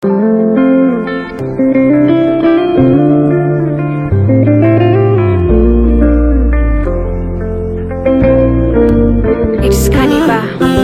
It's Kaniba.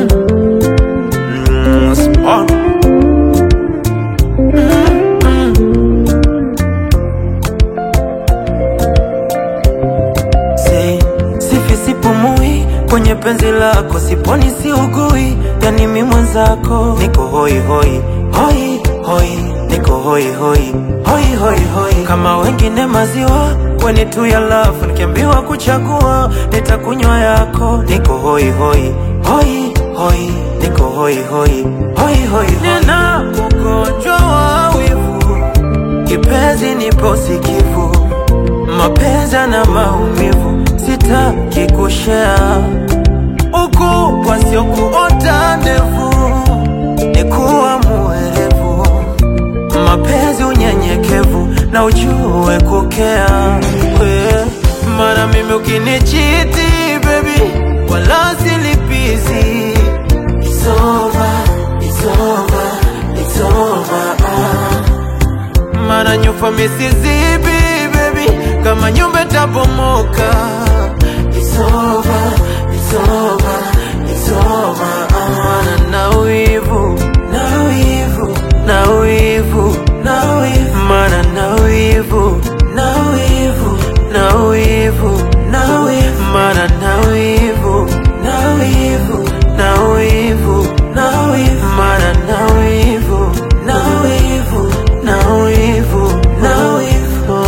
Sipumui kwenye penzi lako, siponi siugui, yani mimi mwenzako. Niko hoi hoi, hoi hoi, niko hoi hoi, hoi hoi hoi. Kama wengine maziwa, weni tu ya love, nikiambiwa kuchagua, nitakunywa yako. Niko hoi hoi, hoi hoi, niko hoi hoi, hoi hoi. Nina ugonjwa wa wivu, kipenzi nipo sikivu, mapenzi na maumivu, sitaki kushare. Uku kwa sio kuota ndevu, ni kuwa muerevu, mapenzi unyenyekevu, na ujue kukea. Mana mimi ukinichiti baby, wala silipizi. It's over, it's over, it's over. Mana nyufa misizibi baby, kama nyumba tabomoka. It's over, it's over, it's over. Na wivu, na wivu, na wivu, na wivu. Mana na wivu, na wivu, na wivu, na wivu. Mana na wivu, na wivu, na wivu, na wivu. Mana na wivu, na wivu, na wivu, na wivu.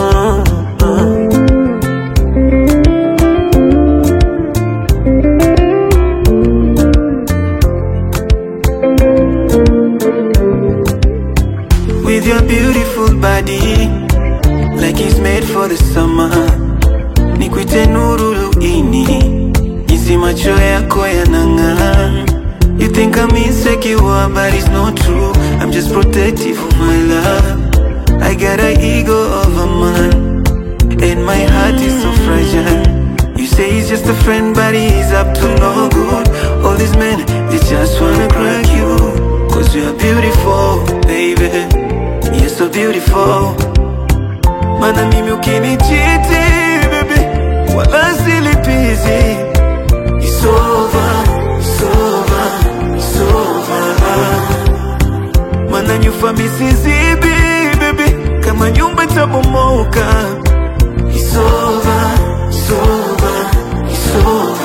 With your beautiful body, like it's made for the summer. Nikwite nuru ini, isi macho yako yanang'aa. You think I'm insecure, but it's not true. I'm just protective of my love. I got an ego of a man, and my heart is so fragile. You say he's just a friend, but he's up to no good. All these men, they just wanna crack you, cause you're beautiful, baby. You're so beautiful. Mana mimi ukinichiti baby, wala silipizi. It's over, it's over, it's over. Mana nyufa misizibi baby, kama nyumba tabomoka. It's over, it's over, it's over.